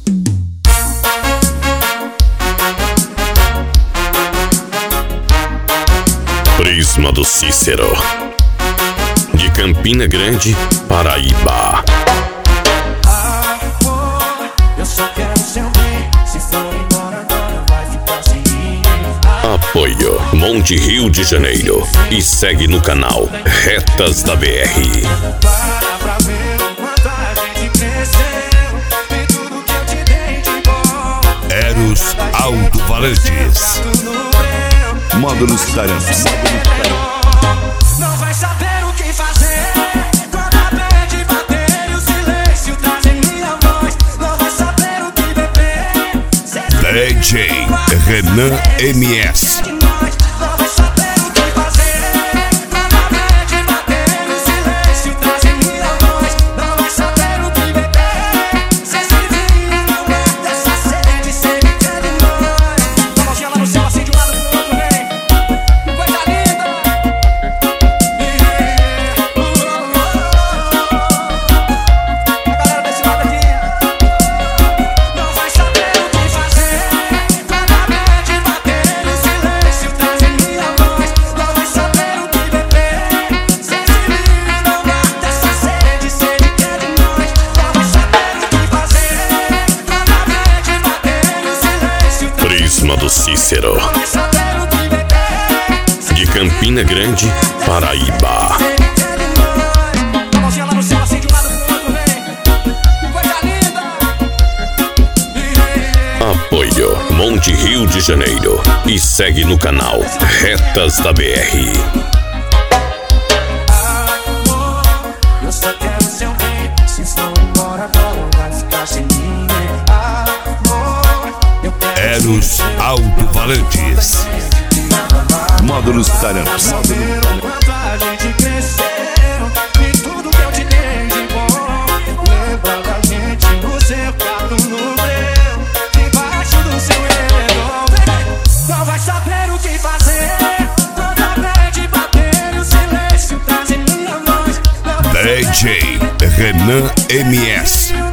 Prisma do Cícero, de Campina Grande, Paraíba. Eu só quero seu bem. Se for embora agora vai ficar sem mim. Apoio Monte Rio de Janeiro e segue no canal Retas da BR. Para pra ver o quanto a gente cresceu e tudo que eu te dei de bom. Eros Alto-Falantes. Módulos Tarantes. Não vai saber o que fazer quando a pede bater e o silêncio traz em minha voz. Não vai saber o que beber. DJ Renan MS. Não vai saber o que fazer quando a pede bater e o silêncio traz em minha voz. Não vai saber o que beber. Cê se vive não mata essa sede, cê me quer demais. Uma mãozinha lá no céu, assim de um lado pro outro, vem. Coisa linda. A galera desse lado aqui. Não vai saber o que fazer quando a pede bater e o silêncio traz em minha voz. Não vai saber o que beber. Cê se vive não mata essa sede, cê me quer demais. Não vai saber o que fazer quando a pede bater e o silêncio traz. Prisma do Cícero, Não vai saber o que beber. de Campina Grande, Paraíba. Uma mãozinha lá no céu, assim de um lado pro outro, vem. Coisa linda. Apoio Monte Rio de Janeiro e segue no canal Retas da BR. Amor, eu só quero seu bem. Se for embora agora vai ficar sem mim. Amor, eu quero Eros Alto-Falantes. Módulos Tarantes. saber o quanto a gente cresceu e tudo que eu te dei de bom. Lembra da gente no seu quarto, no meu, embaixo do seu edredom. Não vai saber o que fazer quando a pede bater e o silêncio traz em minha voz. Não vai DJ Renan MS.